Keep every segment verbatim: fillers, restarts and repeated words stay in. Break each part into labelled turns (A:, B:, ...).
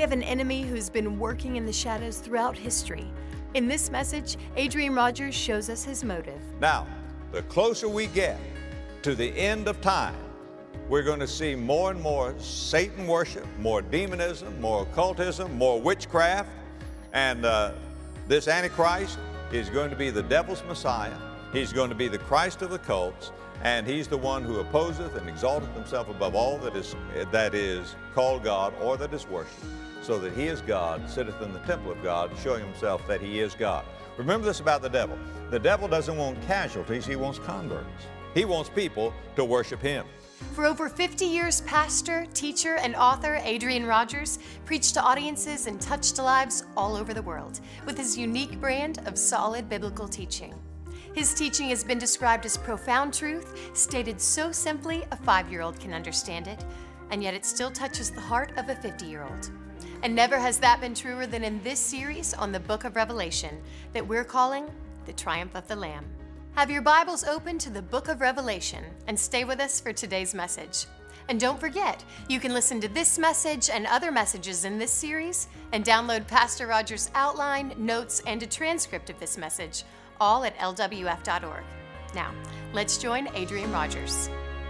A: of an enemy who's been working in the shadows throughout history. In this message, Adrian Rogers shows us his motive.
B: Now, the closer we get to the end of time, we're going to see more and more Satan worship, more demonism, more occultism, more witchcraft, and uh, this Antichrist is going to be the devil's Messiah. He's going to be the Christ of the cults, and he's the one who opposeth and exalteth himself above all that is, that is called God or that is worshipped, so that he is God, sitteth in the temple of God, showing himself that he is God. Remember this about the devil. The devil doesn't want casualties, he wants converts. He wants people to worship him.
A: For over fifty years, pastor, teacher, and author Adrian Rogers preached to audiences and touched lives all over the world with his unique brand of solid biblical teaching. His teaching has been described as profound truth, stated so simply a five-year-old can understand it, and yet it still touches the heart of a fifty-year-old. And never has that been truer than in this series on the book of Revelation that we're calling The Triumph of the Lamb. Have your Bibles open to the book of Revelation and stay with us for today's message. And don't forget, you can listen to this message and other messages in this series and download Pastor Rogers' outline, notes, and a transcript of this message, all at L W F dot org. Now, let's join Adrian Rogers.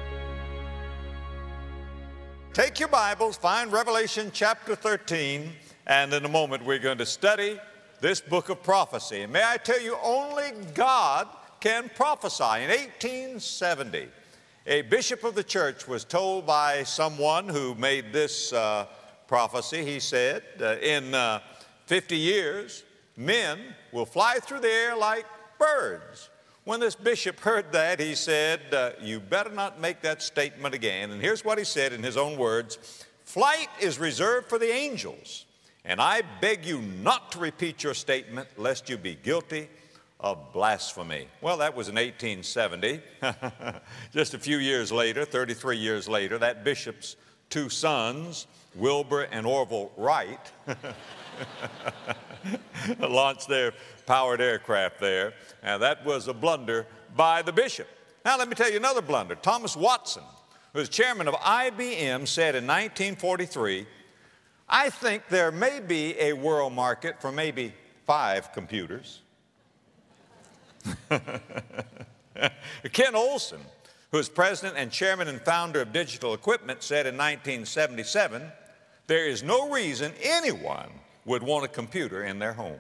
B: Take your Bibles, find Revelation chapter thirteen, and in a moment we're going to study this book of prophecy. And may I tell you, only God can prophesy. In eighteen seventy, a bishop of the church was told by someone who made this uh, prophecy, he said, uh, in uh, fifty years, men will fly through the air like birds. When this bishop heard that, he said, uh, you better not make that statement again. And here's what he said in his own words: flight is reserved for the angels, and I beg you not to repeat your statement lest you be guilty of blasphemy. Well, that was in eighteen seventy. Just a few years later, thirty-three years later, that bishop's two sons, Wilbur and Orville Wright, launched their powered aircraft there. And that was a blunder by the bishop. Now, let me tell you another blunder. Thomas Watson, who was chairman of I B M, said in nineteen forty-three, I think there may be a world market for maybe five computers. Ken Olsen, who is president and chairman and founder of Digital Equipment, said in nineteen seventy-seven, there is no reason anyone would want a computer in their home.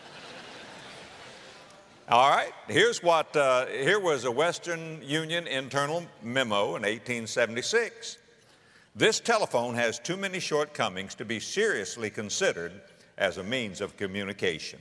B: All right, here's what, uh, here was a Western Union internal memo in eighteen seventy-six. This telephone has too many shortcomings to be seriously considered as a means of communication.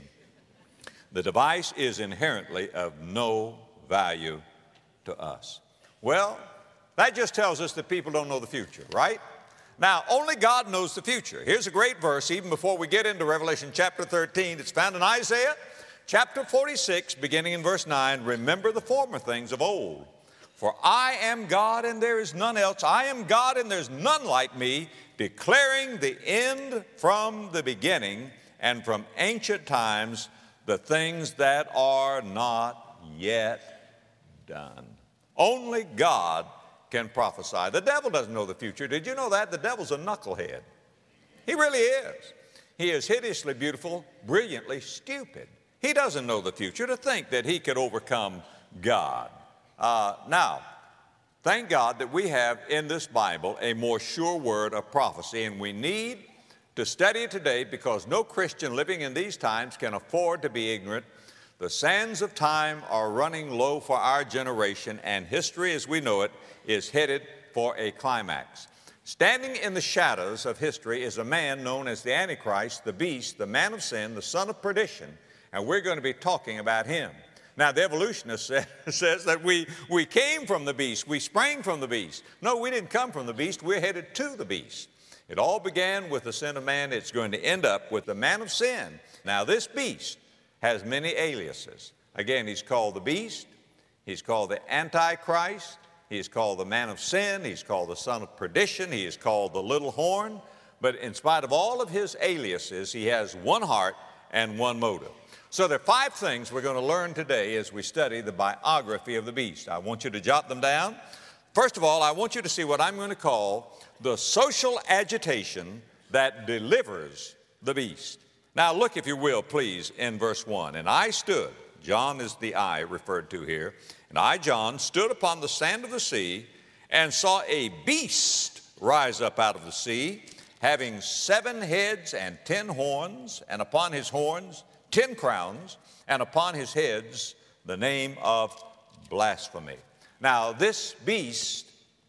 B: The device is inherently of no value to us. Well, that just tells us that people don't know the future, right? Now, only God knows the future. Here's a great verse, even before we get into Revelation chapter thirteen. It's found in Isaiah chapter forty-six, beginning in verse nine. Remember the former things of old. For I am God and there is none else. I am God and there's none like me, declaring the end from the beginning and from ancient times, the things that are not yet done. Only God can prophesy. The devil doesn't know the future. Did you know that? The devil's a knucklehead. He really is. He is hideously beautiful, brilliantly stupid. He doesn't know the future. To think that he could overcome God. Uh, now, thank God that we have in this Bible a more sure word of prophecy, and we need to study it today because no Christian living in these times can afford to be ignorant. The sands of time are running low for our generation, and history as we know it is headed for a climax. Standing in the shadows of history is a man known as the Antichrist, the beast, the man of sin, the son of perdition, and we're going to be talking about him. Now, the evolutionist say, says that we, we came from the beast, we sprang from the beast. No, we didn't come from the beast, we're headed to the beast. It all began with the sin of man. It's going to end up with the man of sin. Now, this beast has many aliases. Again, he's called the beast. He's called the Antichrist. He's called the man of sin. He's called the son of perdition. He is called the little horn. But in spite of all of his aliases, he has one heart and one motive. So there are five things we're going to learn today as we study the biography of the beast. I want you to jot them down. First of all, I want you to see what I'm going to call the social agitation that delivers the beast. Now look, if you will, please, in verse one. And I stood, John is the I referred to here, and I, John, stood upon the sand of the sea and saw a beast rise up out of the sea, having seven heads and ten horns, and upon his horns ten crowns, and upon his heads the name of blasphemy. Now this beast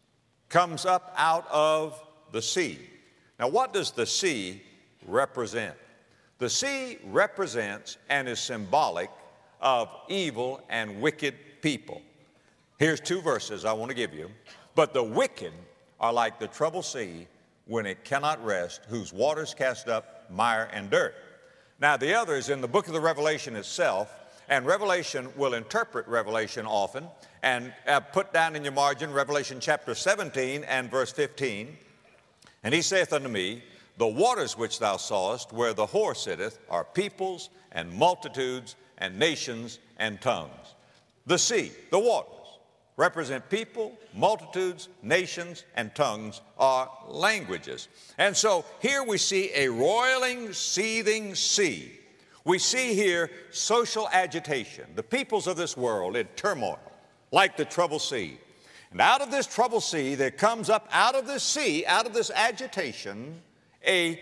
B: comes up out of the sea. Now what does the sea represent? The sea represents and is symbolic of evil and wicked people. Here's two verses I want to give you. But the wicked are like the troubled sea when it cannot rest, whose waters cast up mire and dirt. Now the other is in the book of the Revelation itself, and Revelation will interpret Revelation often, and uh, put down in your margin Revelation chapter seventeen and verse fifteen. And he saith unto me, the waters which thou sawest, where the whore sitteth, are peoples and multitudes and nations and tongues. The sea, the waters, represent people, multitudes, nations, and tongues are languages. And so here we see a roiling, seething sea. We see here social agitation, the peoples of this world in turmoil, like the troubled sea. And out of this troubled sea, there comes up out of this sea, out of this agitation, a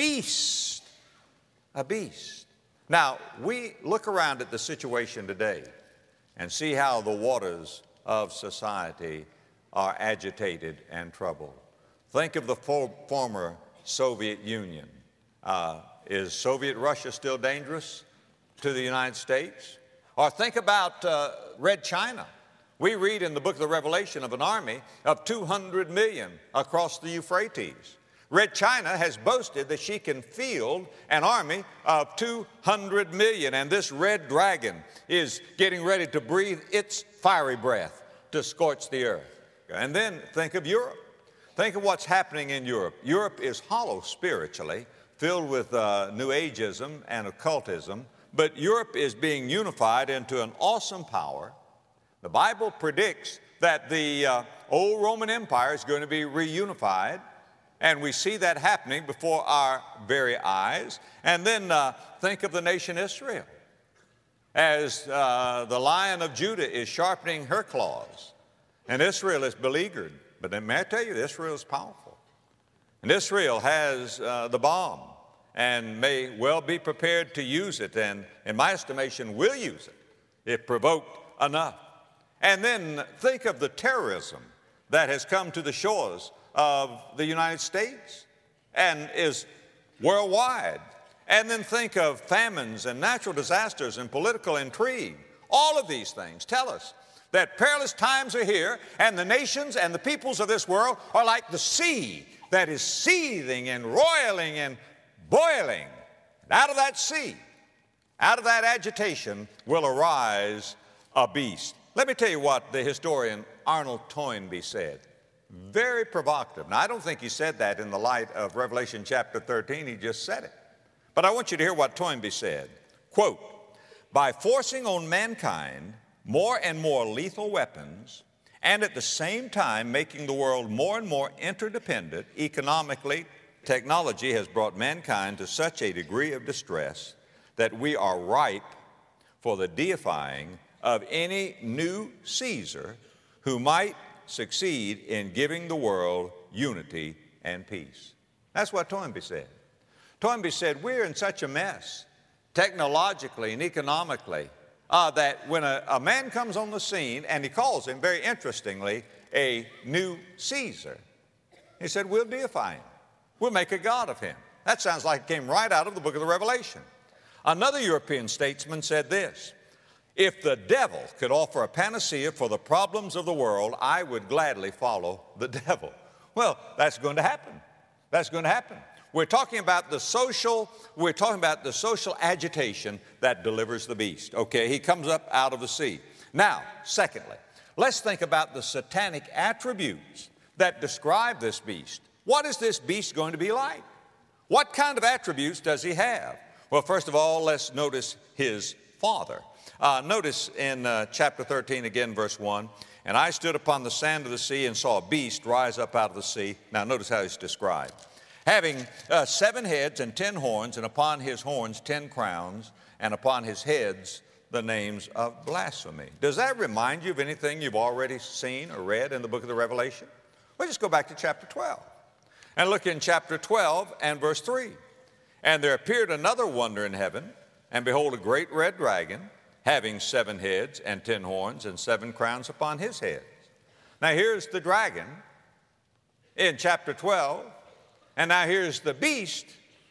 B: beast, a beast. Now, we look around at the situation today and see how the waters of society are agitated and troubled. Think of the for former Soviet Union. Uh, is Soviet Russia still dangerous to the United States? Or think about uh, Red China. We read in the book of the Revelation of an army of two hundred million across the Euphrates. Red China has boasted that she can field an army of two hundred million, and this red dragon is getting ready to breathe its fiery breath to scorch the earth. And then think of Europe. Think of what's happening in Europe. Europe is hollow spiritually, filled with uh, New Ageism and occultism, but Europe is being unified into an awesome power. The Bible predicts that the uh, old Roman Empire is going to be reunified, and we see that happening before our very eyes. And then uh, think of the nation Israel, as uh, the Lion of Judah is sharpening her claws, and Israel is beleaguered. But then may I tell you, Israel is powerful. And Israel has uh, the bomb and may well be prepared to use it, and in my estimation will use it if provoked enough. And then think of the terrorism that has come to the shores of the United States and is worldwide. And then think of famines and natural disasters and political intrigue. All of these things tell us that perilous times are here, and the nations and the peoples of this world are like the sea that is seething and roiling and boiling. And out of that sea, out of that agitation will arise a beast. Let me tell you what the historian Arnold Toynbee said. Very provocative. Now, I don't think he said that in the light of Revelation chapter thirteen. He just said it. But I want you to hear what Toynbee said. Quote, by forcing on mankind more and more lethal weapons, and at the same time making the world more and more interdependent economically, technology has brought mankind to such a degree of distress that we are ripe for the deifying of any new Caesar who might succeed in giving the world unity and peace. That's what Toynbee said. Toynbee said, we're in such a mess, technologically and economically, uh, that when a, a man comes on the scene, and he calls him, very interestingly, a new Caesar, he said, we'll deify him. We'll make a god of him. That sounds like it came right out of the book of the Revelation. Another European statesman said this, if the devil could offer a panacea for the problems of the world, I would gladly follow the devil. Well, that's going to happen. That's going to happen. We're talking about the social, we're talking about the social agitation that delivers the beast. Okay, he comes up out of the sea. Now, secondly, let's think about the satanic attributes that describe this beast. What is this beast going to be like? What kind of attributes does he have? Well, first of all, let's notice his father. Uh, notice in uh, chapter thirteen, again, verse one, and I stood upon the sand of the sea and saw a beast rise up out of the sea. Now, notice how he's described. having uh, seven heads and ten horns, and upon his horns ten crowns, and upon his heads the names of blasphemy. Does that remind you of anything you've already seen or read in the book of the Revelation? Well, just go back to chapter twelve and look in chapter twelve and verse three. And there appeared another wonder in heaven, and behold, a great red dragon, having seven heads and ten horns and seven crowns upon his heads. Now here's the dragon in chapter twelve, and now here's the beast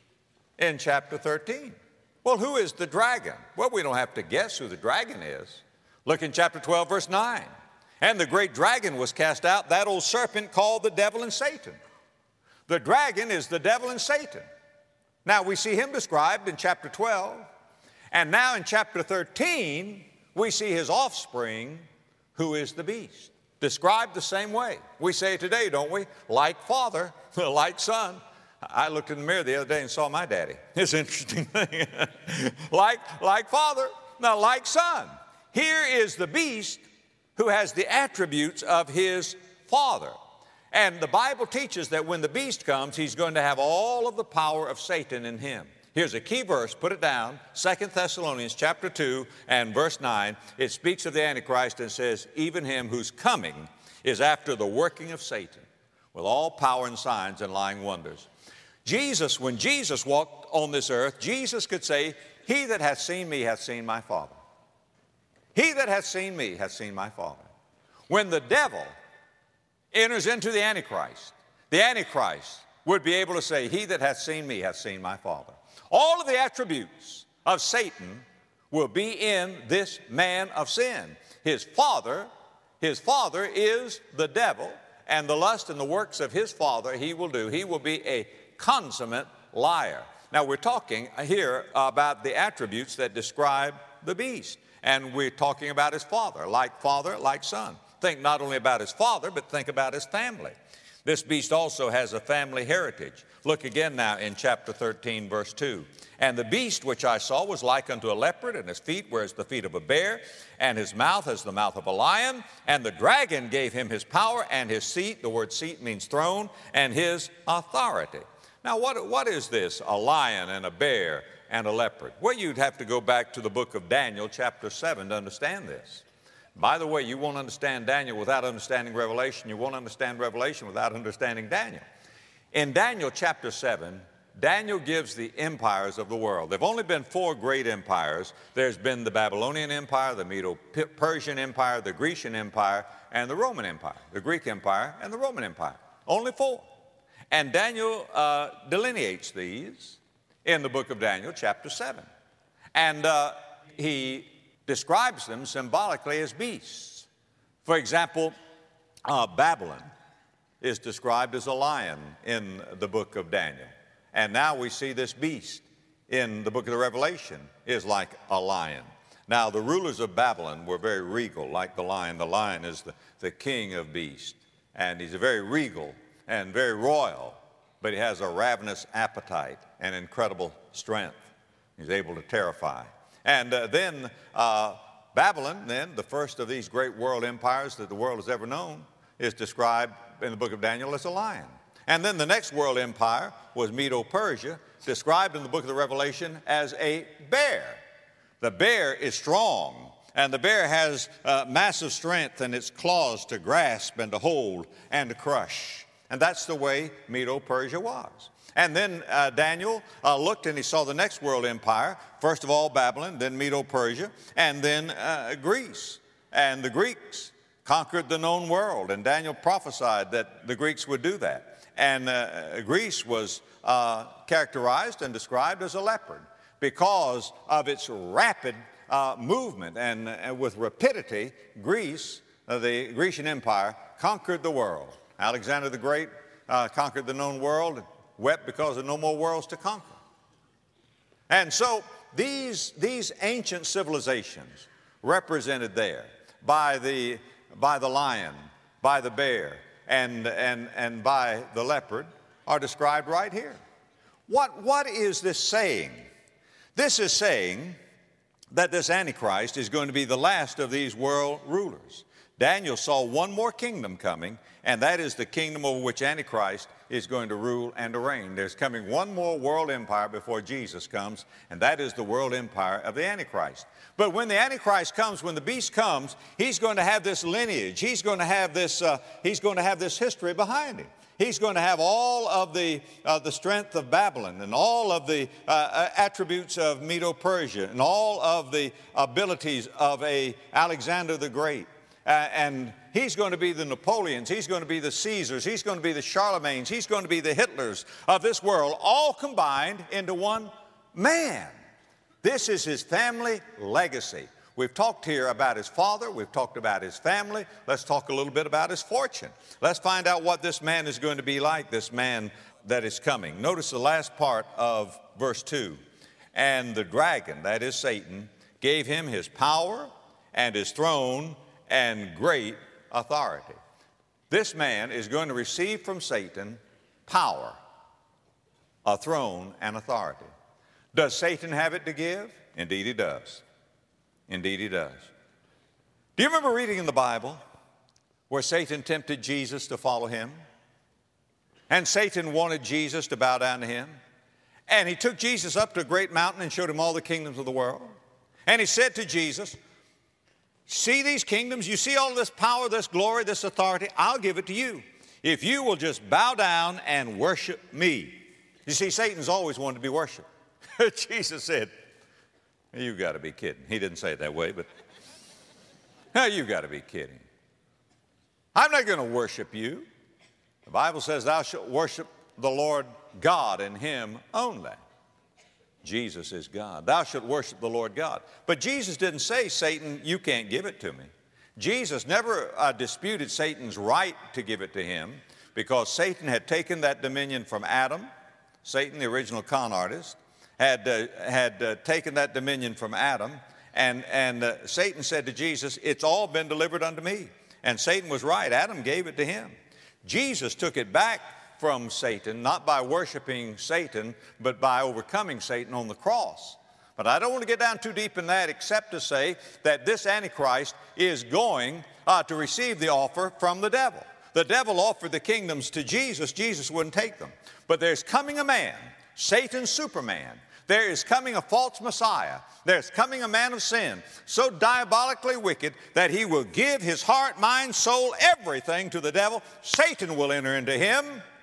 B: in chapter thirteen. Well, who is the dragon? Well, we don't have to guess who the dragon is. Look in chapter twelve, verse nine. And the great dragon was cast out, that old serpent called the devil and Satan. The dragon is the devil and Satan. Now, we see him described in chapter twelve, and now in chapter thirteen, we see his offspring, who is the beast, described the same way. We say today, don't we? Like father, like son. I looked in the mirror the other day and saw my daddy. It's an interesting thing. like, like father, now like son. Here is the beast who has the attributes of his father. And the Bible teaches that when the beast comes, he's going to have all of the power of Satan in him. Here's a key verse, put it down, Second Thessalonians chapter two and verse nine. It speaks of the Antichrist and says, even him whose coming is after the working of Satan, with all power and signs and lying wonders. Jesus, when Jesus walked on this earth, Jesus could say, he that hath seen me hath seen my Father. He that hath seen me hath seen my Father. When the devil enters into the Antichrist, the Antichrist would be able to say, he that hath seen me hath seen my Father. All of the attributes of Satan will be in this man of sin. His father, his father is the devil, and the lust and the works of his father he will do. He will be a consummate liar. Now, we're talking here about the attributes that describe the beast, and we're talking about his father, like father, like son. Think not only about his father, but think about his family. This beast also has a family heritage. Look again now in chapter thirteen, verse two. And the beast which I saw was like unto a leopard, and his feet were as the feet of a bear, and his mouth as the mouth of a lion. And the dragon gave him his power and his seat. The word seat means throne, and his authority. Now, what, what is this? A lion and a bear and a leopard? Well, you'd have to go back to the book of Daniel, chapter seven, to understand this. By the way, you won't understand Daniel without understanding Revelation. You won't understand Revelation without understanding Daniel. In Daniel chapter seven, Daniel gives the empires of the world. There have only been four great empires. There's been the Babylonian Empire, the Medo-Persian Empire, the Grecian Empire, and the Roman Empire. The Greek Empire and the Roman Empire. Only four. And Daniel uh, delineates these in the book of Daniel, chapter seven. And uh, he describes them symbolically as beasts. For example, uh, Babylon is described as a lion in the book of Daniel. And now we see this beast in the book of the Revelation is like a lion. Now, the rulers of Babylon were very regal, like the lion. The lion is the, the king of beasts, and he's a very regal and very royal, but he has a ravenous appetite and incredible strength. He's able to terrify. And uh, then uh, Babylon, then, the first of these great world empires that the world has ever known, is described in the book of Daniel as a lion. And then the next world empire was Medo-Persia, described in the book of the Revelation as a bear. The bear is strong, and the bear has uh, massive strength in its claws to grasp and to hold and to crush. And that's the way Medo-Persia was. And then uh, Daniel uh, looked and he saw the next world empire, first of all Babylon, then Medo-Persia, and then uh, Greece. And the Greeks conquered the known world, and Daniel prophesied that the Greeks would do that. And uh, Greece was uh, characterized and described as a leopard because of its rapid uh, movement. And, and with rapidity, Greece, uh, the Grecian Empire, conquered the world. Alexander the Great uh, conquered the known world, wept because there are no more worlds to conquer. And so these, these ancient civilizations represented there by the, by the lion, by the bear, and, and, and by the leopard are described right here. What, what is this saying? This is saying that this Antichrist is going to be the last of these world rulers. Daniel saw one more kingdom coming, and that is the kingdom over which Antichrist is going to rule and to reign. There's coming one more world empire before Jesus comes, and that is the world empire of the Antichrist. But when the Antichrist comes, when the beast comes, he's going to have this lineage. He's going to have this, uh, he's going to have this history behind him. He's going to have all of the, uh, the strength of Babylon and all of the uh, attributes of Medo-Persia and all of the abilities of a Alexander the Great. Uh, and he's going to be the Napoleons, he's going to be the Caesars, he's going to be the Charlemagnes, he's going to be the Hitlers of this world, all combined into one man. This is his family legacy. We've talked here about his father, we've talked about his family. Let's talk a little bit about his fortune. Let's find out what this man is going to be like, this man that is coming. Notice the last part of verse two. And the dragon, that is Satan, gave him his power and his throne and great authority. This man is going to receive from Satan power, a throne, and authority. Does Satan have it to give? Indeed he does. Indeed he does. Do you remember reading in the Bible where Satan tempted Jesus to follow him? And Satan wanted Jesus to bow down to him. And he took Jesus up to a great mountain and showed him all the kingdoms of the world. And he said to Jesus, see these kingdoms? You see all this power, this glory, this authority? I'll give it to you if you will just bow down and worship me. You see, Satan's always wanted to be worshiped. Jesus said, you've got to be kidding. He didn't say it that way, but now you've got to be kidding. I'm not going to worship you. The Bible says thou shalt worship the Lord God and him only. Jesus is God. Thou shalt worship the Lord God. But Jesus didn't say, Satan, you can't give it to me. Jesus never uh, disputed Satan's right to give it to him because Satan had taken that dominion from Adam. Satan, the original con artist, had, uh, had uh, taken that dominion from Adam. And, and uh, Satan said to Jesus, it's all been delivered unto me. And Satan was right. Adam gave it to him. Jesus took it back from Satan, not by worshiping Satan, but by overcoming Satan on the cross. But I don't want to get down too deep in that except to say that this Antichrist is going uh, to receive the offer from the devil. The devil offered the kingdoms to Jesus. Jesus wouldn't take them. But there's coming a man, Satan's Superman. There is coming a false Messiah. There's coming a man of sin, so diabolically wicked that he will give his heart, mind, soul, everything to the devil. Satan will enter into him,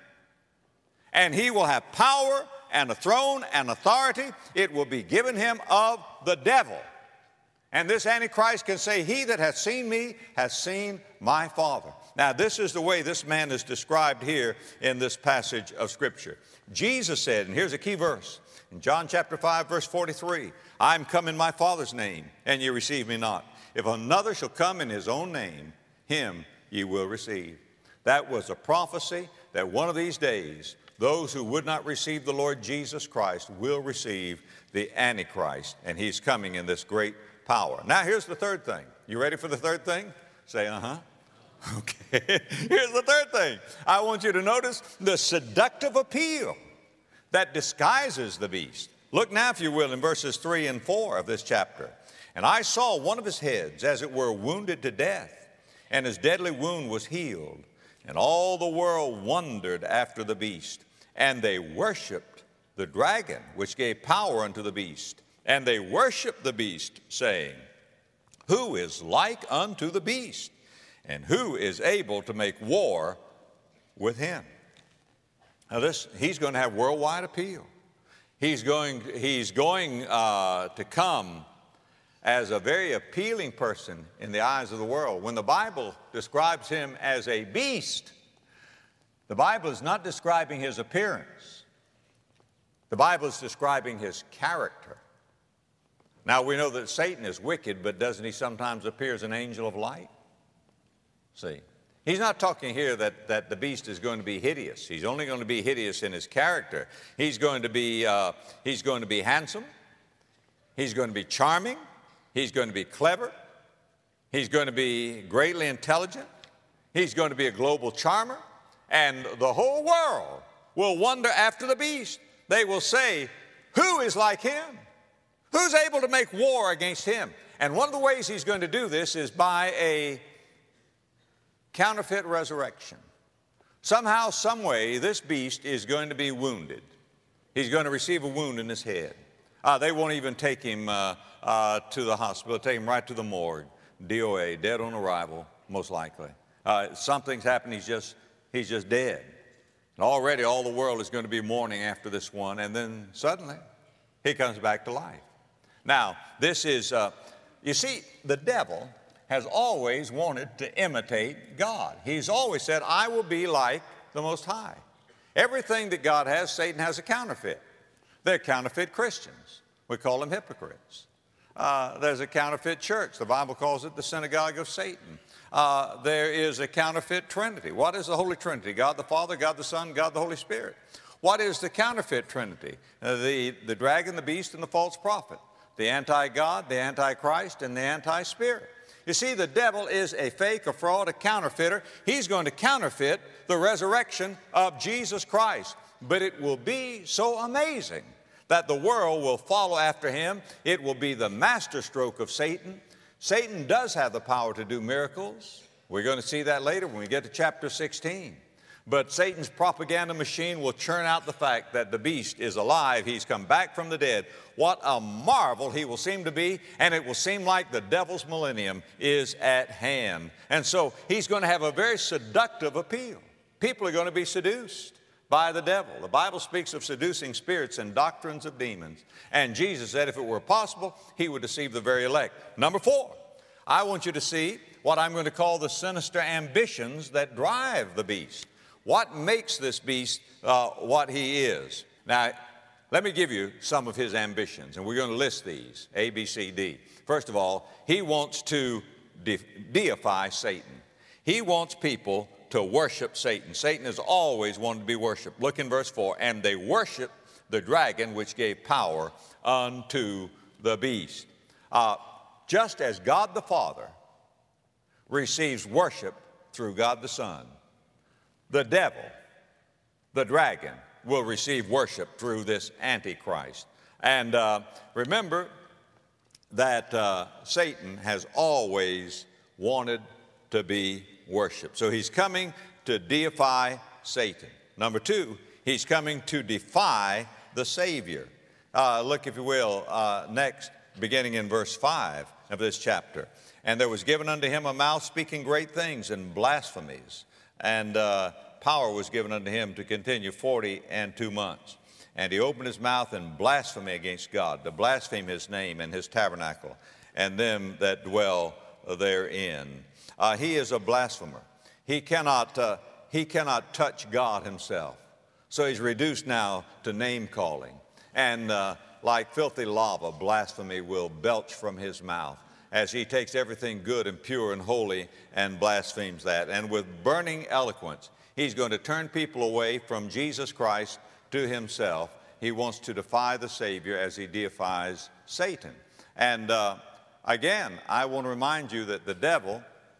B: and he will have power and a throne and authority. It will be given him of the devil. And this Antichrist can say, he that hath seen me has seen my Father. Now, this is the way this man is described here in this passage of Scripture. Jesus said, and here's a key verse, in John chapter five, verse forty-three, I'm come in my Father's name, and ye receive me not. If another shall come in his own name, him ye will receive. That was a prophecy that one of these days, those who would not receive the Lord Jesus Christ will receive the Antichrist, and he's coming in this great power. Now, here's the third thing. You ready for the third thing? Say, uh-huh. Okay. Here's the third thing. I want you to notice the seductive appeal that disguises the beast. Look now, if you will, in verses three and four of this chapter. And I saw one of his heads, as it were, wounded to death, and his deadly wound was healed. And all the world wondered after the beast, and they worshiped the dragon, which gave power unto the beast. And they worshiped the beast, saying, who is like unto the beast? And who is able to make war with him? Now this, he's going to have worldwide appeal. He's going, he's going uh, to come as a very appealing person in the eyes of the world. When the Bible describes him as a beast, the Bible is not describing his appearance. The Bible is describing his character. Now we know that Satan is wicked, but doesn't he sometimes appear as an angel of light? See, he's not talking here that, that the beast is going to be hideous. He's only going to be hideous in his character. He's going to be, uh, he's going to be handsome. He's going to be charming. He's going to be clever. He's going to be greatly intelligent. He's going to be a global charmer. And the whole world will wonder after the beast. They will say, who is like him? Who's able to make war against him? And one of the ways he's going to do this is by a counterfeit resurrection. Somehow, some way, this beast is going to be wounded. He's going to receive a wound in his head. Uh, they won't even take him uh, uh, to the hospital, take him right to the morgue. D O A, dead on arrival, most likely. Uh, something's happened, he's just, he's just dead. And already all the world is going to be mourning after this one, and then suddenly he comes back to life. Now, this is, uh, you see, the devil has always wanted to imitate God. He's always said, I will be like the Most High. Everything that God has, Satan has a counterfeit. They're counterfeit Christians. We call them hypocrites. Uh, there's a counterfeit church. The Bible calls it the synagogue of Satan. Uh, there is a counterfeit Trinity. What is the Holy Trinity? God the Father, God the Son, God the Holy Spirit. What is the counterfeit Trinity? Uh, the, the dragon, the beast, and the false prophet. The anti-God, the anti-Christ, and the anti-Spirit. You see, the devil is a fake, a fraud, a counterfeiter. He's going to counterfeit the resurrection of Jesus Christ. But it will be so amazing that the world will follow after him. It will be the masterstroke of Satan. Satan does have the power to do miracles. We're going to see that later when we get to chapter sixteen. But Satan's propaganda machine will churn out the fact that the beast is alive. He's come back from the dead. What a marvel he will seem to be, and it will seem like the devil's millennium is at hand. And so he's going to have a very seductive appeal. People are going to be seduced by the devil. The Bible speaks of seducing spirits and doctrines of demons. And Jesus said if it were possible, he would deceive the very elect. Number four, I want you to see what I'm going to call the sinister ambitions that drive the beast. What makes this beast uh, what he is? Now, let me give you some of his ambitions, and we're going to list these, A, B, C, D. First of all, he wants to de deify Satan. He wants people to worship Satan. Satan has always wanted to be worshiped. Look in verse four, and they worship the dragon which gave power unto the beast. Uh, just as God the Father receives worship through God the Son, the devil, the dragon, will receive worship through this Antichrist. And uh, remember that uh, Satan has always wanted to be worshiped. So he's coming to deify Satan. Number two, he's coming to defy the Savior. Uh, look, if you will, uh, next, beginning in verse five of this chapter. And there was given unto him a mouth speaking great things and blasphemies. And uh, power was given unto him to continue forty and two months. And he opened his mouth in blasphemy against God, to blaspheme his name and his tabernacle, and them that dwell therein. Uh, he is a blasphemer. He cannot, uh, he cannot touch God himself. So he's reduced now to name calling. And uh, like filthy lava, blasphemy will belch from his mouth, as he takes everything good and pure and holy and blasphemes that. And with burning eloquence, he's going to turn people away from Jesus Christ to himself. He wants to defy the Savior as he deifies Satan. And uh, again, I want to remind you that the devil,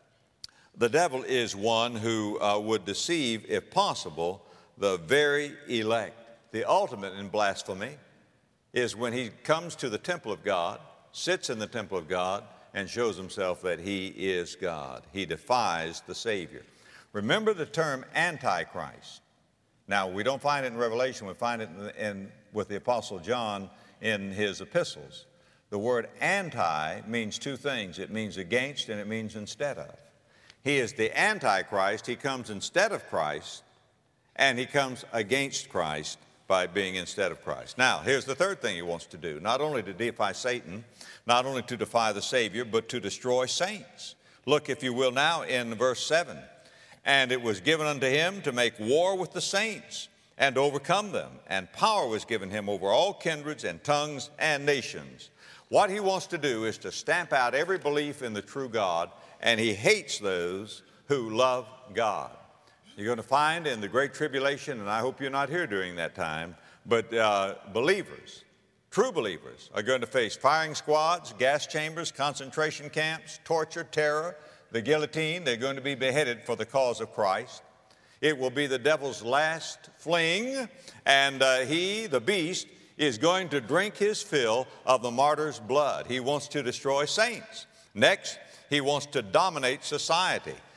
B: the devil is one who uh, would deceive, if possible, the very elect. The ultimate in blasphemy is when he comes to the temple of God, sits in the temple of God, and shows himself that he is God. He defies the Savior. Remember the term Antichrist. Now, we don't find it in Revelation. We find it in, in, with the Apostle John in his epistles. The word anti means two things. It means against and it means instead of. He is the Antichrist. He comes instead of Christ, and he comes against Christ by being instead of Christ. Now, here's the third thing he wants to do. Not only to deify Satan, not only to defy the Savior, but to destroy saints. Look, if you will, now in verse seven. And it was given unto him to make war with the saints and to overcome them. And power was given him over all kindreds and tongues and nations. What he wants to do is to stamp out every belief in the true God, and he hates those who love God. You're going to find in the Great Tribulation, and I hope you're not here during that time, but uh, believers, true believers, are going to face firing squads, gas chambers, concentration camps, torture, terror, the guillotine. They're going to be beheaded for the cause of Christ. It will be the devil's last fling, and uh, he, the beast, is going to drink his fill of the martyr's blood. He wants to destroy saints. Next, he wants to dominate society.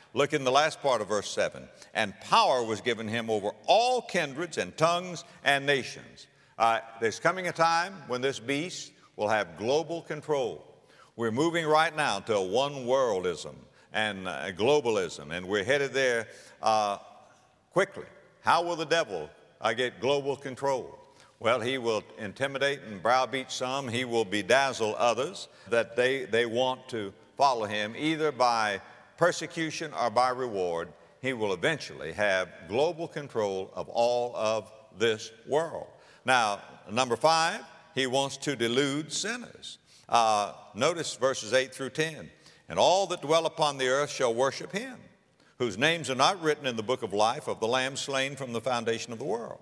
B: Look in the last part of verse seven. And power was given him over all kindreds and tongues and nations. Uh, there's coming a time when this beast will have global control. We're moving right now to a one-worldism and uh, globalism, and we're headed there uh, quickly. How will the devil uh, get global control? Well, he will intimidate and browbeat some. He will bedazzle others that they, they want to follow him, either by persecution or by reward. He will eventually have global control of all of this world. Now, number five, he wants to delude sinners. Uh, notice verses eight through ten. And all that dwell upon the earth shall worship him, whose names are not written in the book of life of the Lamb slain from the foundation of the world.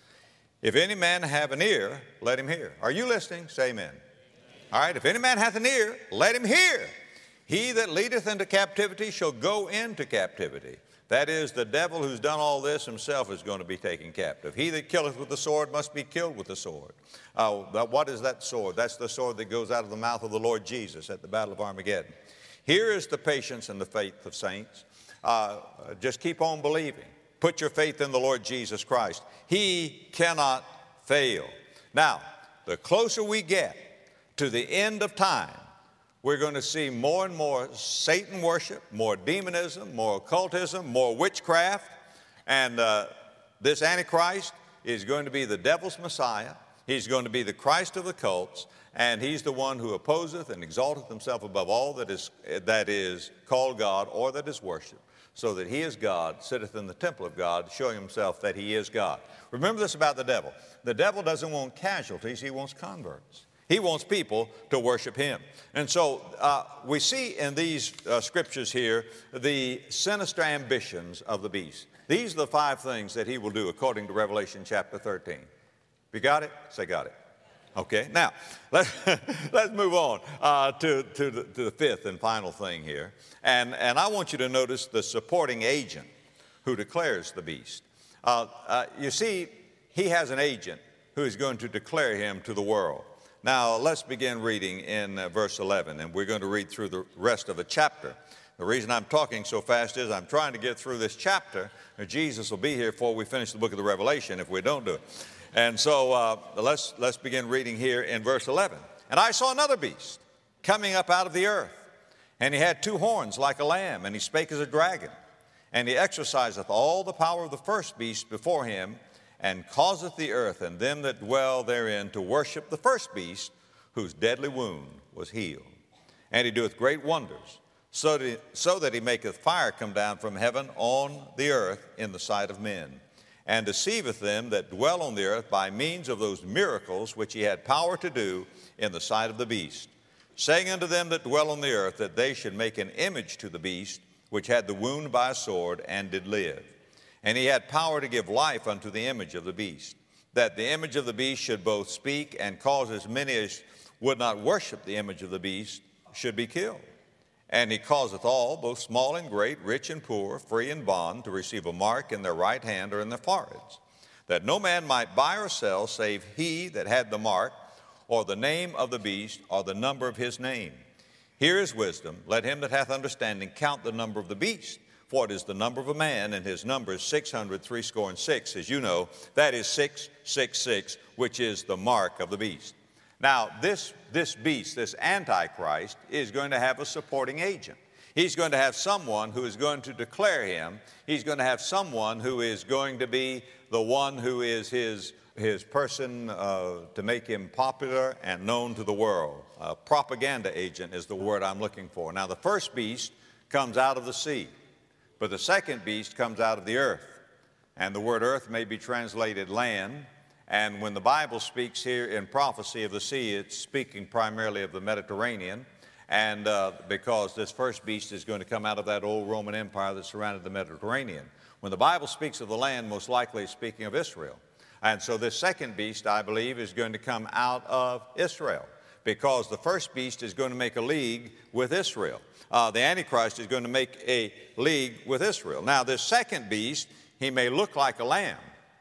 B: If any man have an ear, let him hear. Are you listening? Say amen. All right, if any man hath an ear, let him hear. He that leadeth into captivity shall go into captivity. That is, the devil who's done all this himself is going to be taken captive. He that killeth with the sword must be killed with the sword. Uh, what is that sword? That's the sword that goes out of the mouth of the Lord Jesus at the Battle of Armageddon. Here is the patience and the faith of saints. Uh, just keep on believing. Put your faith in the Lord Jesus Christ. He cannot fail. Now, the closer we get to the end of time, we're going to see more and more Satan worship, more demonism, more occultism, more witchcraft. And uh, this Antichrist is going to be the devil's Messiah. He's going to be the Christ of the cults. And he's the one who opposeth and exalteth himself above all that is, that is called God or that is worshiped, so that he is God, sitteth in the temple of God, showing himself that he is God. Remember this about the devil. The devil doesn't want casualties, he wants converts. He wants people to worship him. And so uh, we see in these uh, scriptures here the sinister ambitions of the beast. These are the five things that he will do according to Revelation chapter thirteen. You got it? Say got it. Okay, now let's, let's move on uh, to, to, the, to the fifth and final thing here. And, and I want you to notice the supporting agent who declares the beast. Uh, uh, you see, he has an agent who is going to declare him to the world. Now, let's begin reading in uh, verse eleven, and we're going to read through the rest of the chapter. The reason I'm talking so fast is I'm trying to get through this chapter, or Jesus will be here before we finish the book of the Revelation if we don't do it. And so uh, let's, let's begin reading here in verse eleven. And I saw another beast coming up out of the earth, and he had two horns like a lamb, and he spake as a dragon. And he exerciseth all the power of the first beast before him, and causeth the earth and them that dwell therein to worship the first beast, whose deadly wound was healed. And he doeth great wonders, so that, he, so that he maketh fire come down from heaven on the earth in the sight of men, and deceiveth them that dwell on the earth by means of those miracles which he had power to do in the sight of the beast, saying unto them that dwell on the earth that they should make an image to the beast, which had the wound by a sword and did live. And he had power to give life unto the image of the beast, that the image of the beast should both speak and cause as many as would not worship the image of the beast should be killed. And he causeth all, both small and great, rich and poor, free and bond, to receive a mark in their right hand or in their foreheads, that no man might buy or sell save he that had the mark, or the name of the beast, or the number of his name. Here is wisdom. Let him that hath understanding count the number of the beast, for it is the number of a man, and his number is six hundred threescore and six. As you know, that is six six six, which is the mark of the beast. Now, this, this beast, this Antichrist, is going to have a supporting agent. He's going to have someone who is going to declare him. He's going to have someone who is going to be the one who is his, his person uh, to make him popular and known to the world. A propaganda agent is the word I'm looking for. Now, the first beast comes out of the sea, but the second beast comes out of the earth. And the word earth may be translated land. And when the Bible speaks here in prophecy of the sea, it's speaking primarily of the Mediterranean. And uh, because this first beast is going to come out of that old Roman Empire that surrounded the Mediterranean. When the Bible speaks of the land, most likely it's speaking of Israel. And so this second beast, I believe, is going to come out of Israel, because the first beast is going to make a league with Israel. Uh, the Antichrist is going to make a league with Israel. Now, this second beast, he may look like a lamb,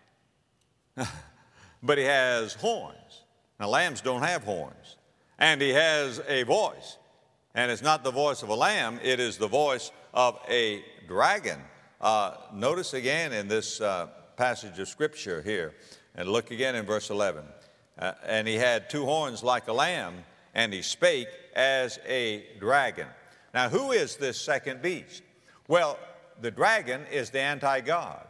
B: but he has horns. Now, lambs don't have horns. And he has a voice. And it's not the voice of a lamb, it is the voice of a dragon. Uh, notice again in this uh, passage of Scripture here, and look again in verse eleven. Uh, and he had two horns like a lamb, and he spake as a dragon. Now, who is this second beast? Well, the dragon is the anti-God.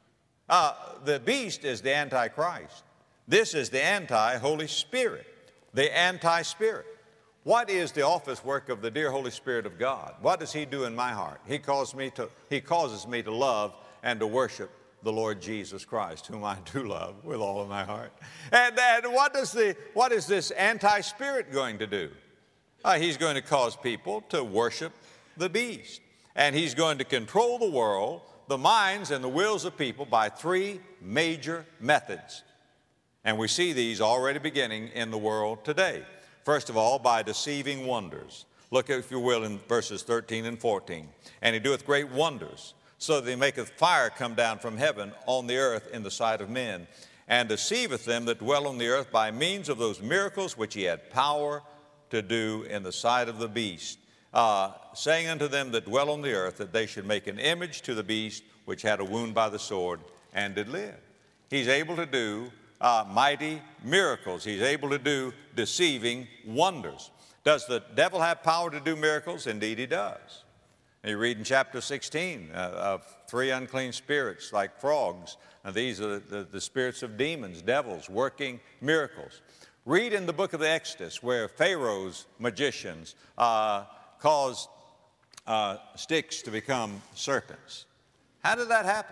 B: Uh, the beast is the anti-Christ. This is the anti-Holy Spirit, the anti-Spirit. What is the office work of the dear Holy Spirit of God? What does He do in my heart? He calls me to, He causes me to love and to worship the Lord Jesus Christ, whom I do love with all of my heart. And, and what, does the, what is this anti-spirit going to do? Uh, he's going to cause people to worship the beast. And he's going to control the world, the minds and the wills of people by three major methods. And we see these already beginning in the world today. First of all, by deceiving wonders. Look, if you will, in verses thirteen and fourteen. And he doeth great wonders, so that he maketh fire come down from heaven on the earth in the sight of men, and deceiveth them that dwell on the earth by means of those miracles which he had power to do in the sight of the beast, uh, saying unto them that dwell on the earth that they should make an image to the beast which had a wound by the sword and did live. He's able to do uh, mighty miracles. He's able to do deceiving wonders. Does the devil have power to do miracles? Indeed he does. You read in chapter sixteen uh, of three unclean spirits like frogs. And these are the, the, the spirits of demons, devils, working miracles. Read in the book of the Exodus where Pharaoh's magicians uh, caused uh, sticks to become serpents. How did that happen?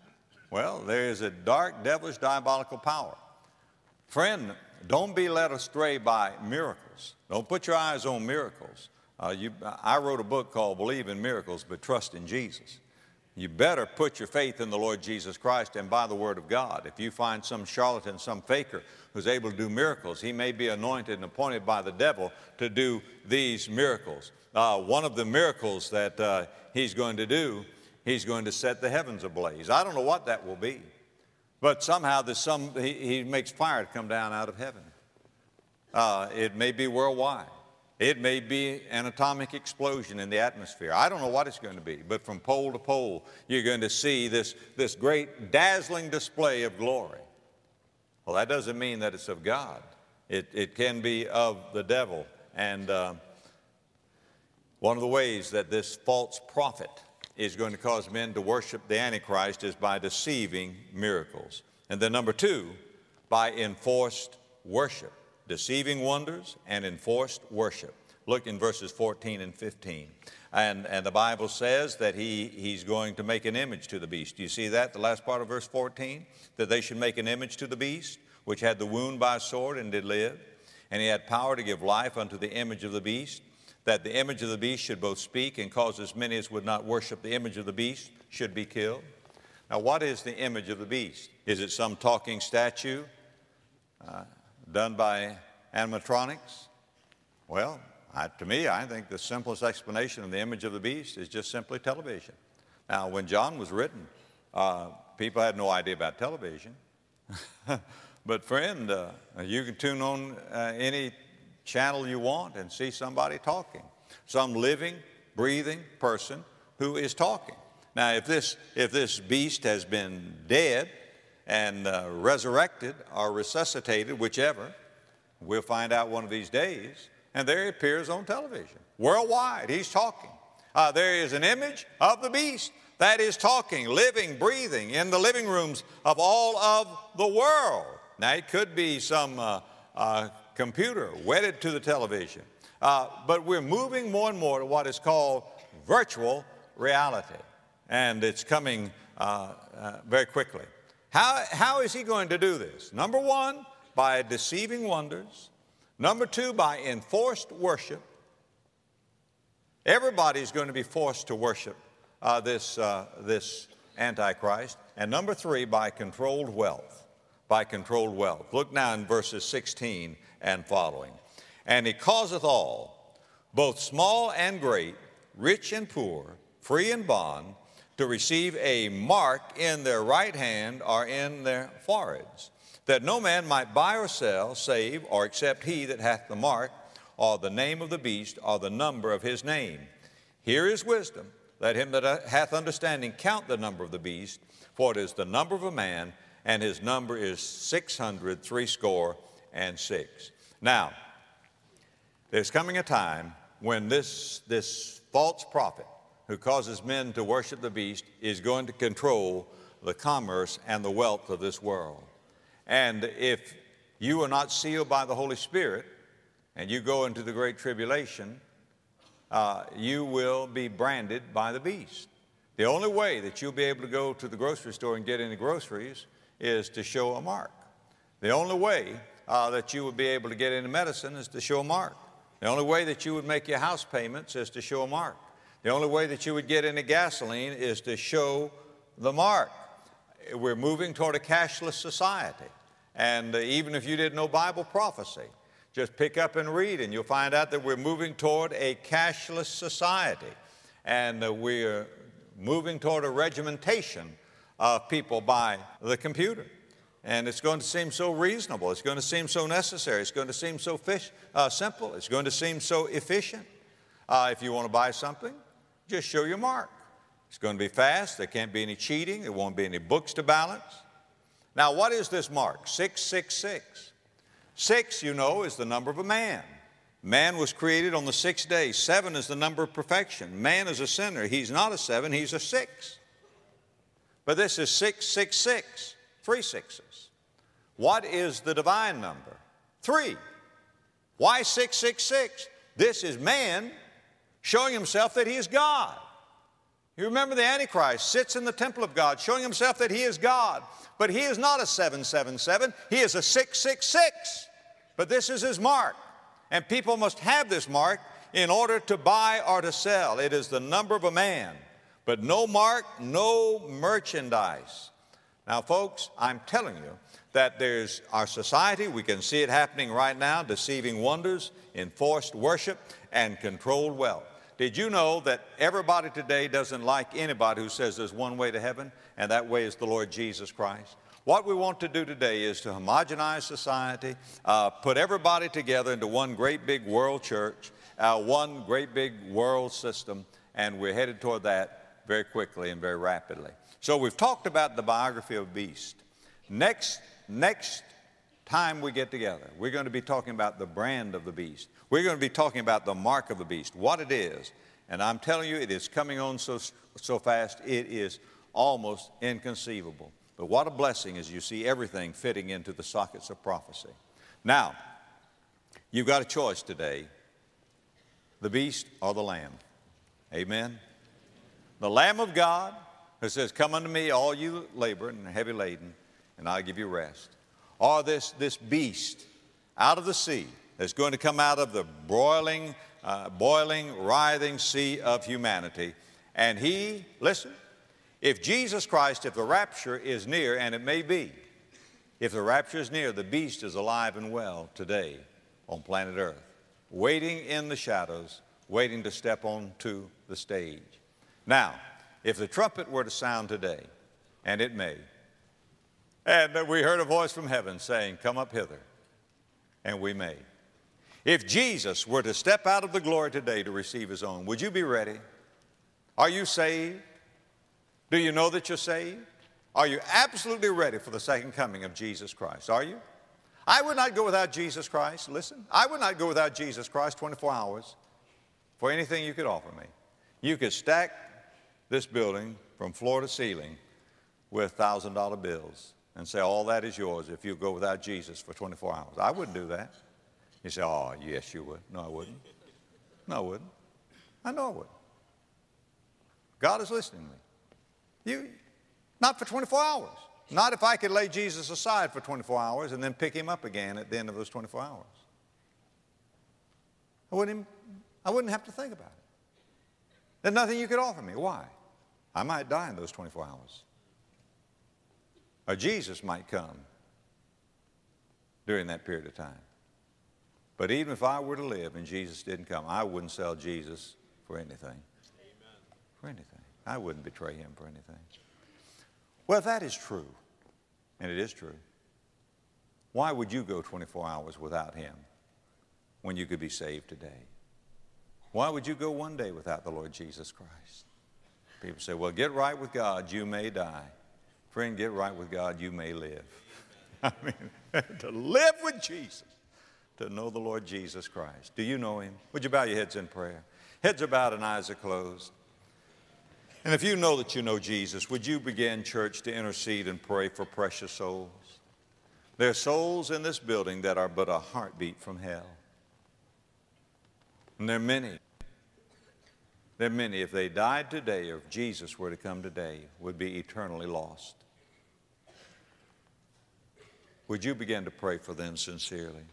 B: Well, there is a dark, devilish, diabolical power. Friend, don't be led astray by miracles. Don't put your eyes on miracles. Uh, you, I wrote a book called Believe in Miracles, but Trust in Jesus. You better put your faith in the Lord Jesus Christ and by the Word of God. If you find some charlatan, some faker who's able to do miracles, he may be anointed and appointed by the devil to do these miracles. Uh, one of the miracles that uh, he's going to do, he's going to set the heavens ablaze. I don't know what that will be, but somehow there's some, he, he makes fire to come down out of heaven. Uh, it may be worldwide. It may be an atomic explosion in the atmosphere. I don't know what it's going to be, but from pole to pole, you're going to see this, this great dazzling display of glory. Well, that doesn't mean that it's of God. It, it can be of the devil. And uh, one of the ways that this false prophet is going to cause men to worship the Antichrist is by deceiving miracles. And then number two, by enforced worship. Deceiving wonders and enforced worship. Look in verses fourteen and fifteen. And, and the Bible says that he, he's going to make an image to the beast. Do you see that, the last part of verse fourteen? That they should make an image to the beast, which had the wound by a sword and did live. And he had power to give life unto the image of the beast, that the image of the beast should both speak and cause as many as would not worship the image of the beast should be killed. Now, what is the image of the beast? Is it some talking statue? Uh, done by animatronics? Well, I, to me, I think the simplest explanation of the image of the beast is just simply television. Now, when John was written, uh, people had no idea about television. But friend, uh, you can tune on uh, any channel you want and see somebody talking. Some living, breathing person who is talking. Now, if this, if this beast has been dead, and uh, resurrected or resuscitated, whichever, we'll find out one of these days, and there he appears on television. Worldwide, he's talking. Uh, there is an image of the beast that is talking, living, breathing in the living rooms of all of the world. Now, it could be some uh, uh, computer wedded to the television, uh, but we're moving more and more to what is called virtual reality, and it's coming uh, uh, very quickly. How, how is he going to do this? Number one, by deceiving wonders. Number two, by enforced worship. Everybody's going to be forced to worship uh, this, uh, this Antichrist. And number three, by controlled wealth. By controlled wealth. Look now in verses sixteen and following. And he causeth all, both small and great, rich and poor, free and bond, to receive a mark in their right hand or in their foreheads, that no man might buy or sell, save or except he that hath the mark, or the name of the beast, or the number of his name. Here is wisdom. let him that hath understanding count the number of the beast, for it is the number of a man, and his number is six hundred threescore and six. Now, there's coming a time when this, this false prophet who causes men to worship the beast is going to control the commerce and the wealth of this world. And if you are not sealed by the Holy Spirit and you go into the great tribulation, uh, you will be branded by the beast. The only way that you'll be able to go to the grocery store and get any groceries is to show a mark. The only way uh, that you would be able to get any medicine is to show a mark. The only way that you would make your house payments is to show a mark. The only way that you would get any gasoline is to show the mark. We're moving toward a cashless society. And uh, even if you didn't know Bible prophecy, just pick up and read and you'll find out that we're moving toward a cashless society. And uh, we're moving toward a regimentation of people by the computer. And it's going to seem so reasonable. It's going to seem so necessary. It's going to seem so fish, uh, simple. It's going to seem so efficient. Uh, if you want to buy something, just show your mark. It's going to be fast. There can't be any cheating. There won't be any books to balance. Now, what is this mark? six six six. Six, you know, is the number of a man. Man was created on the sixth day. Seven is the number of perfection. Man is a sinner. He's not a seven, he's a six. But this is six six six, three sixes. What is the divine number? Three. Why six six six? This is man showing himself that he is God. You remember the Antichrist sits in the temple of God showing himself that he is God. But he is not a seven seven seven, he is a six six six. But this is his mark. And people must have this mark in order to buy or to sell. It is the number of a man. But no mark, no merchandise. Now, folks, I'm telling you that there's our society, we can see it happening right now, deceiving wonders, enforced worship, and controlled wealth. Did you know that everybody today doesn't like anybody who says there's one way to heaven, and that way is the Lord Jesus Christ? What we want to do today is to homogenize society, uh, put everybody together into one great big world church, uh, one great big world system, and we're headed toward that very quickly and very rapidly. So we've talked about the biography of a beast. Next, next time we get together, we're going to be talking about the brand of the beast. We're going to be talking about the mark of the beast, what it is. And I'm telling you, it is coming on so, so fast, it is almost inconceivable. But what a blessing as you see everything fitting into the sockets of prophecy. Now, you've got a choice today, the beast or the lamb. Amen? The Lamb of God who says, come unto me, all you labor and are heavy laden, and I'll give you rest. Or this, this beast out of the sea that's going to come out of the broiling, uh, boiling, writhing sea of humanity. And he, listen, if Jesus Christ, if the rapture is near, and it may be, if the rapture is near, the beast is alive and well today on planet Earth, waiting in the shadows, waiting to step onto the stage. Now, if the trumpet were to sound today, and it may, and we heard a voice from heaven saying, come up hither, and we may. If Jesus were to step out of the glory today to receive his own, would you be ready? Are you saved? Do you know that you're saved? Are you absolutely ready for the second coming of Jesus Christ? Are you? I would not go without Jesus Christ. Listen, I would not go without Jesus Christ twenty-four hours for anything you could offer me. You could stack this building from floor to ceiling with one thousand dollar bills and say, all that is yours if you go without Jesus for twenty-four hours. I wouldn't do that. You say, oh, yes, you would. No, I wouldn't. No, I wouldn't. I know I wouldn't. God is listening to me. You, not for twenty-four hours. Not if I could lay Jesus aside for twenty-four hours and then pick him up again at the end of those twenty-four hours. I wouldn't, even, I wouldn't have to think about it. There's nothing you could offer me. Why? I might die in those twenty-four hours. Or Jesus might come during that period of time. But even if I were to live and Jesus didn't come, I wouldn't sell Jesus for anything. Amen. For anything. I wouldn't betray him for anything. Well, if that is true, and it is true, why would you go twenty-four hours without him when you could be saved today? Why would you go one day without the Lord Jesus Christ? People say, well, get right with God, you may die. Friend, get right with God, you may live. I mean, to live with Jesus, to know the Lord Jesus Christ. Do you know Him? Would you bow your heads in prayer? Heads are bowed and eyes are closed. And if you know that you know Jesus, would you begin, church, to intercede and pray for precious souls? There are souls in this building that are but a heartbeat from hell. And there are many. There are many, if they died today or if Jesus were to come today, would be eternally lost. Would you begin to pray for them sincerely?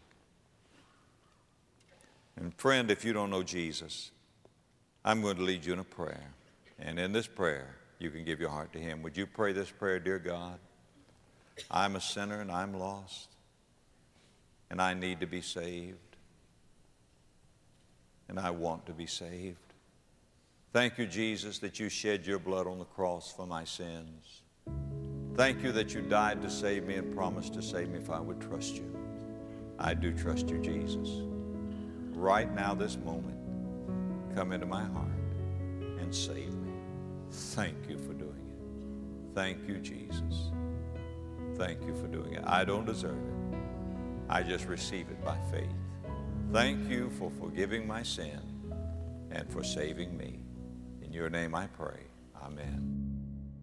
B: And friend, if you don't know Jesus, I'm going to lead you in a prayer. And in this prayer, you can give your heart to Him. Would you pray this prayer? Dear God, I'm a sinner and I'm lost, and I need to be saved, and I want to be saved. Thank you, Jesus, that you shed your blood on the cross for my sins. Thank you that you died to save me and promised to save me if I would trust you. I do trust you, Jesus. Right now, this moment, come into my heart and save me. Thank you for doing it. Thank you, Jesus. Thank you for doing it. I don't deserve it. I just receive it by faith. Thank you for forgiving my sin and for saving me. In your name I pray. Amen.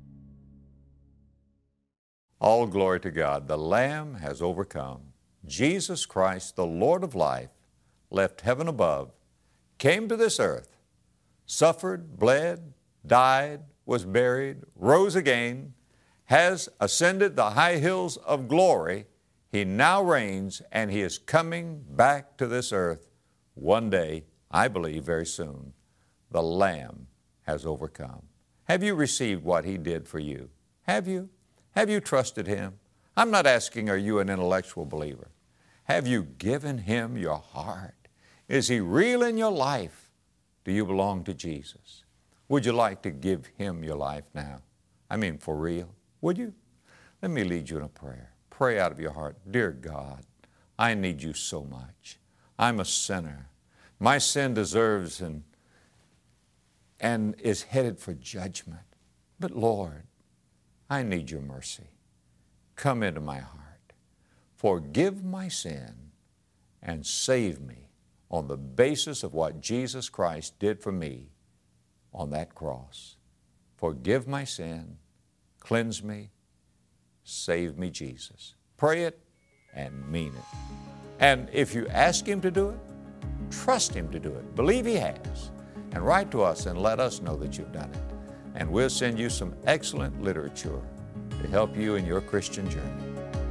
B: All glory to God. The Lamb has overcome. Jesus Christ, the Lord of life, left heaven above, came to this earth, suffered, bled, died, was buried, rose again, has ascended the high hills of glory. He now reigns, and He is coming back to this earth one day, I believe very soon. The Lamb has overcome. Have you received what He did for you? Have you? Have you trusted Him? I'm not asking, are you an intellectual believer? Have you given Him your heart? Is He real in your life? Do you belong to Jesus? Would you like to give Him your life now? I mean, for real? Would you? Let me lead you in a prayer. Pray out of your heart. Dear God, I need you so much. I'm a sinner. My sin deserves and, and is headed for judgment. But Lord, I need your mercy. Come into my heart. Forgive my sin and save me on the basis of what Jesus Christ did for me on that cross. Forgive my sin, cleanse me, save me, Jesus. Pray it and mean it. And if you ask Him to do it, trust Him to do it. Believe He has. And write to us and let us know that you've done it. And we'll send you some excellent literature to help you in your Christian journey.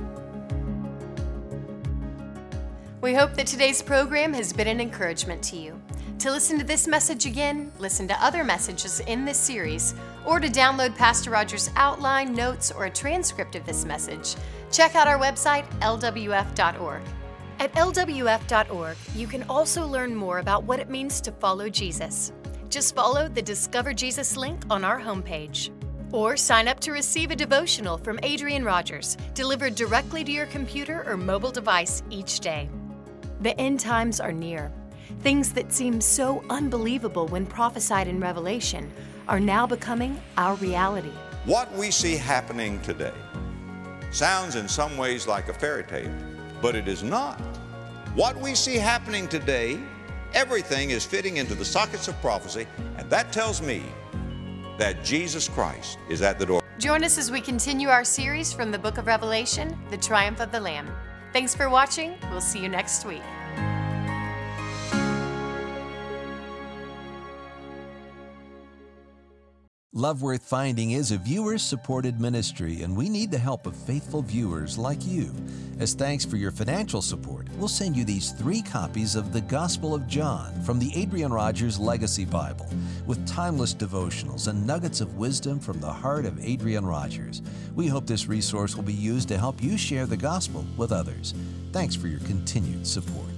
A: We hope that today's program has been an encouragement to you. To listen to this message again, listen to other messages in this series, or to download Pastor Rogers' outline, notes, or a transcript of this message, check out our website, L W F dot org. At L W F dot org, you can also learn more about what it means to follow Jesus. Just follow the Discover Jesus link on our homepage. Or sign up to receive a devotional from Adrian Rogers, delivered directly to your computer or mobile device each day. The end times are near. Things that seem so unbelievable when prophesied in Revelation are now becoming our reality.
B: What we see happening today sounds in some ways like a fairy tale, but it is not. What we see happening today, everything is fitting into the sockets of prophecy, and that tells me that Jesus Christ is at the door.
A: Join us as we continue our series from the book of Revelation, The Triumph of the Lamb. Thanks for watching. We'll see you next week.
C: Love Worth Finding is a viewer-supported ministry, and we need the help of faithful viewers like you. As thanks for your financial support, we'll send you these three copies of the Gospel of John from the Adrian Rogers Legacy Bible, with timeless devotionals and nuggets of wisdom from the heart of Adrian Rogers. We hope this resource will be used to help you share the gospel with others. Thanks for your continued support.